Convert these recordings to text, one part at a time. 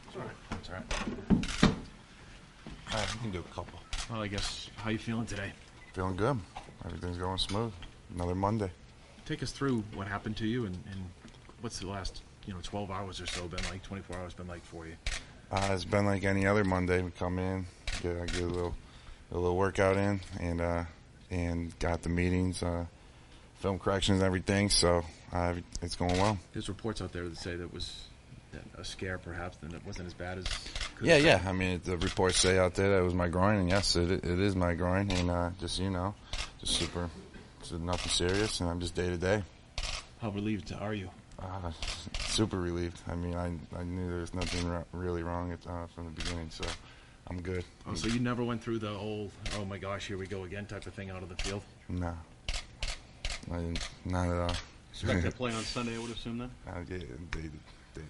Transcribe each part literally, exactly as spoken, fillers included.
All right. That's all right. All right, we can do a couple. Well, I guess, how you feeling today? Feeling good. Everything's going smooth. Another Monday. Take us through what happened to you and, and what's the last, you know, twelve hours or so been like, twenty-four hours been like for you? Uh, it's been like any other Monday. We come in, get, get a little a little workout in, and uh, and got the meetings, uh, film corrections and everything, so uh, it's going well. There's reports out there that say that it was a scare perhaps, and it wasn't as bad as... Yeah, yeah. I mean, the reports say out there that it was my groin, and yes, it, it is my groin, and uh, just, you know, just super, just nothing serious, and I'm just day to day. How relieved are you? Uh, super relieved. I mean, I I knew there was nothing r- really wrong at, uh, from the beginning, so I'm good. Oh, so you never went through the old, oh my gosh, here we go again type of thing out of the field? No. I didn't, not at all. Expect to play on Sunday, I would assume, then? Uh, yeah, day to day.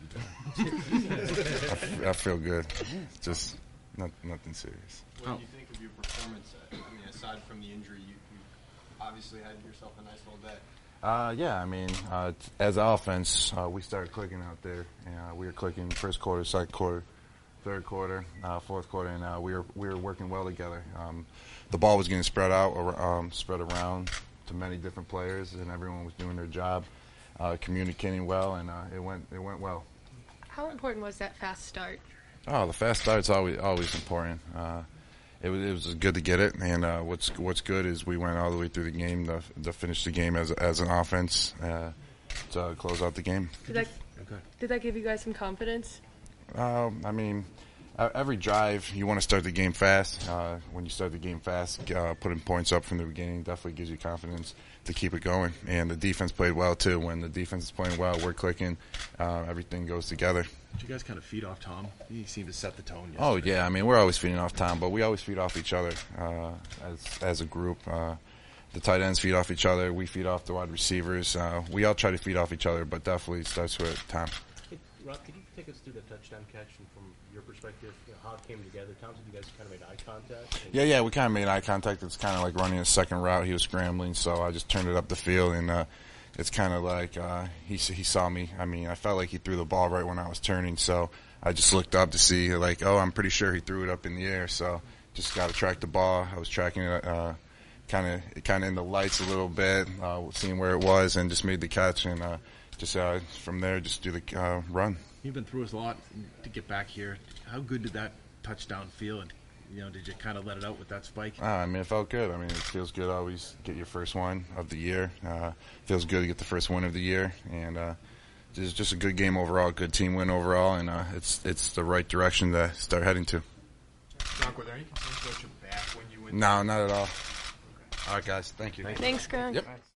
I, f- I feel good. Just not, nothing serious. What do you think of your performance? I mean, aside from the injury, you, you obviously had yourself a nice little day. Uh, yeah, I mean, uh, t- as an offense, uh, we started clicking out there. And, uh, we were clicking first quarter, second quarter, third quarter, uh, fourth quarter, and uh, we were we were working well together. Um, the ball was getting spread out, or um, spread around to many different players, and everyone was doing their job, uh, communicating well, and uh, it went it went well. How important was that fast start? Oh, the fast start's always always important. Uh, it was it was good to get it, and uh, what's what's good is we went all the way through the game to, to finish the game as as an offense uh, to close out the game. Did that okay. Did that give you guys some confidence? Um, I mean, every drive you want to start the game fast. Uh, when you start the game fast, uh, putting points up from the beginning definitely gives you confidence to keep it going. And the defense played well too. When the defense is playing well, we're clicking. Uh, everything goes together. Did you guys kind of feed off Tom? He seemed to set the tone yesterday. Oh yeah, I mean we're always feeding off Tom, but we always feed off each other uh, as as a group. Uh, the tight ends feed off each other. We feed off the wide receivers. Uh, we all try to feed off each other, but definitely it starts with Tom. Hey, Rob, could you take us through the touchdown catch and from your perspective, you know, how it came together? Tom said you guys kind of made eye contact. Yeah, yeah, we kind of made eye contact. It's kind of like running a second route. He was scrambling, so I just turned it up the field, and uh, it's kind of like uh, he he saw me. I mean, I felt like he threw the ball right when I was turning, so I just looked up to see, like, oh, I'm pretty sure he threw it up in the air, so just got to track the ball. I was tracking it, uh, kind of kind of in the lights a little bit, uh, seeing where it was, and just made the catch, and uh, just uh, from there, just do the uh, run. You've been through us a lot to get back here. How good did that touchdown feel? And, you know, did you kind of let it out with that spike? Uh, I mean, it felt good. I mean, it feels good to always get your first one of the year. Uh, feels good to get the first win of the year, and uh, it's just a good game overall, good team win overall, and uh, it's it's the right direction to start heading to. Gronk, were there any concerns about your back when you went? No, not at all. Okay. All right, guys. Thank you. Thanks, Gronk. Yep.